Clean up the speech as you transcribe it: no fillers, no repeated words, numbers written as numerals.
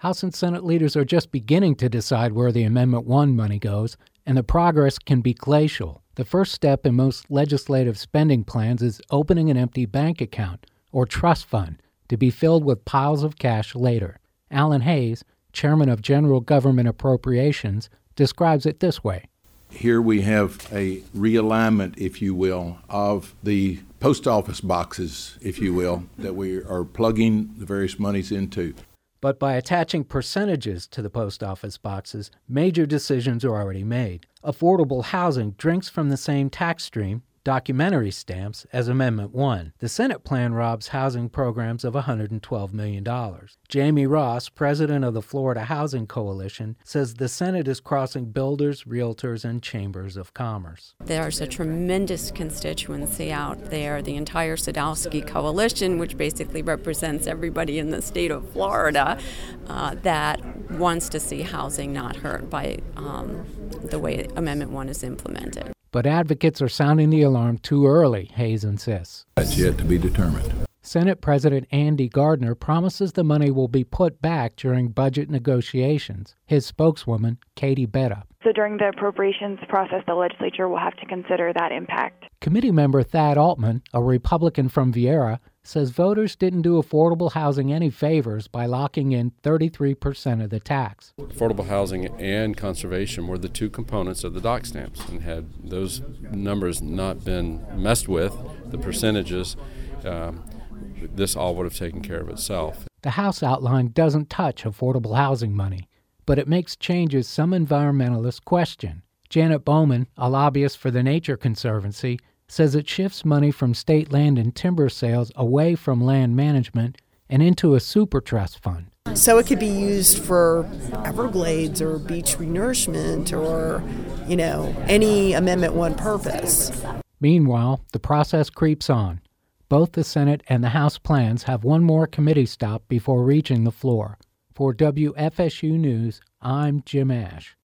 House and Senate leaders are just beginning to decide where the Amendment 1 money goes, and the progress can be glacial. The first step in most legislative spending plans is opening an empty bank account or trust fund to be filled with piles of cash later. Alan Hayes, chairman of General Government Appropriations, describes it this way. Here we have a realignment, if you will, of the post office boxes, if you will, that we are plugging the various monies into. But by attaching percentages to the post office boxes, major decisions are already made. Affordable housing drinks from the same tax stream, documentary stamps, as Amendment 1. The Senate plan robs housing programs of $112 million. Jamie Ross, president of the Florida Housing Coalition, says the Senate is crossing builders, realtors, and chambers of commerce. There's a tremendous constituency out there, the entire Sadowski Coalition, which basically represents everybody in the state of Florida, that wants to see housing not hurt by the way Amendment 1 is implemented. But advocates are sounding the alarm too early, Hayes insists. That's yet to be determined. Senate President Andy Gardner promises the money will be put back during budget negotiations. His spokeswoman, Katie Betta. So during the appropriations process, the legislature will have to consider that impact. Committee member Thad Altman, a Republican from Viera, says voters didn't do affordable housing any favors by locking in 33% of the tax. Affordable housing and conservation were the two components of the dock stamps, and had those numbers not been messed with, the percentages, this all would have taken care of itself. The House outline doesn't touch affordable housing money, but it makes changes some environmentalists question. Janet Bowman, a lobbyist for the Nature Conservancy, says it shifts money from state land and timber sales away from land management and into a super trust fund. So it could be used for Everglades or beach renourishment or, any Amendment 1 purpose. Meanwhile, the process creeps on. Both the Senate and the House plans have one more committee stop before reaching the floor. For WFSU News, I'm Jim Ash.